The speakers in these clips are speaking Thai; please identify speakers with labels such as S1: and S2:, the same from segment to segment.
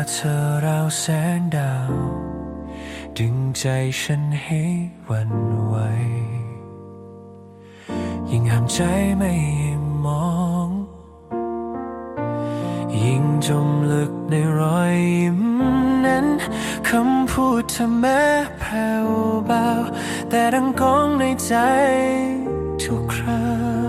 S1: เธอราวแสงดาวดึงใจฉันให้หวั่นไหวยิ่งห้ามใจไม่มองยิ่งจมลึกในรอยยิ้มนั้นคำพูดเธอแม้แผ่วเบาแต่ดังก้องในใจทุกครา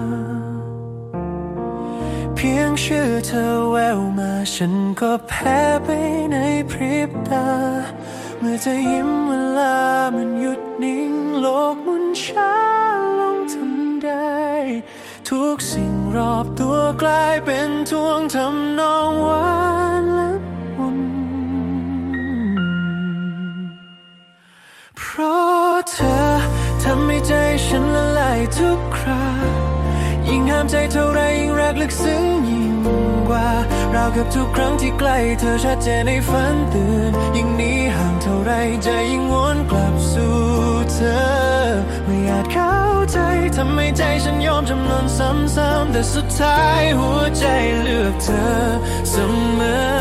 S1: เพียงชื่อเธอแววมาฉันก็แพ้ไปในพริบตาเมื่อเธอยิ้มเวลามันหยุดนิ่งโลกหมุนช้าลงทันใดทุกสิ่งรอบตัวกลายเป็นท่วงทำนองหวานและอุ่นเพราะเธอทำให้ใจฉันละลายทุกครายิ่งห้ามใจเท่าไรยิ่งรักลึกซึ้งยิ่งกว่าราวกับทุกครั้งที่ใกล้เธอชัดเจนในฝันตื่นยิ่งหนีห่างเท่าไรใจยิ่งวนกลับสู่เธอไม่อาจเข้าใจทำให้ใจฉันยอมจำนนซ้ำๆแต่สุดท้ายหัวใจเลือกเธอเสม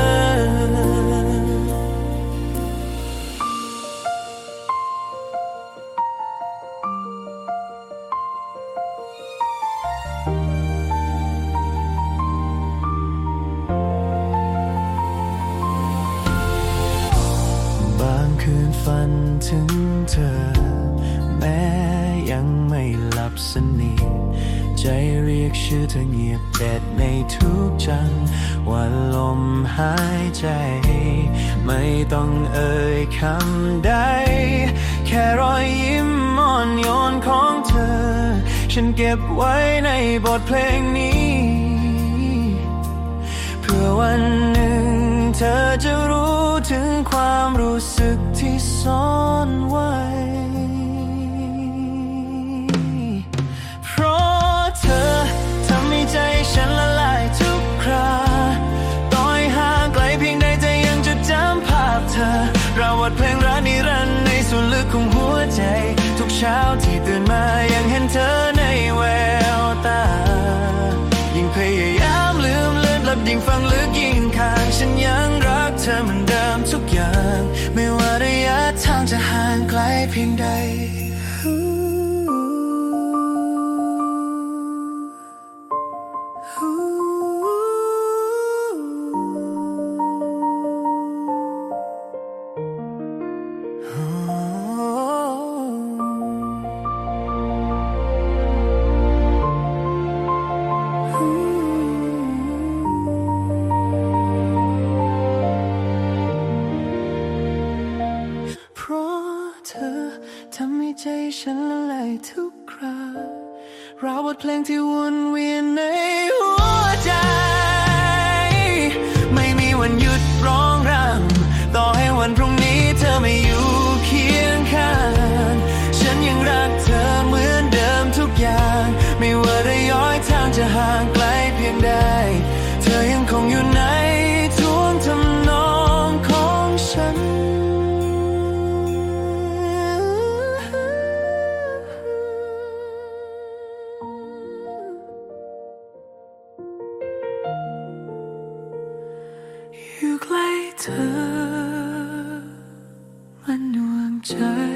S1: อบางคืนฝันถึงเธอแม้ยังไม่หลับสนิทใจเรียกชื่อเธอเงียบเด็ดในทุกจังว่าลมหายใจไม่ต้องเอ่ยคำใดแค่รอยยิ้มอ่อนโยนของเธอฉันเก็บไว้ในบทเพลงนี้เพื่อวันหนึ่งเธอจะรู้ถึงความรู้สึกที่ซ่อนไว้เพราะเธอทำให้ใจฉันละลายทุกคราต่อให้ห่างไกลเพียงใดใจยังจดจำภาพเธอเราบทเพลงรักนิรันดร์ในส่วนลึกของหัวใจทุกเช้าที่ตื่นมายังเห็นเธอในแววตายิ่งพยายามลืมเลือนหลับยิ่งฟังลึกยิ่งข้างฉันยังรักเธอเหมือนเดิมทุกอย่างไม่ว่าระยะทางจะห่างไกลเพียงใดเพราะเธอทำให้ใจฉันละลายทุกคราราวบทเพลงที่วนเวียนในหัวใจไม่มีวันหยุดร้องรำต่อให้วันพรุ่งนี้เธอไม่อยู่เคียงข้างฉันยังรักเธอเหมือนเดิมทุกอย่างไม่ว่าระยะทางจะห่างไกลเพียงใดเธอยังคงอยู่ในท่วงทำนองของฉันอยู่ใกล้เธอมันดวงใจ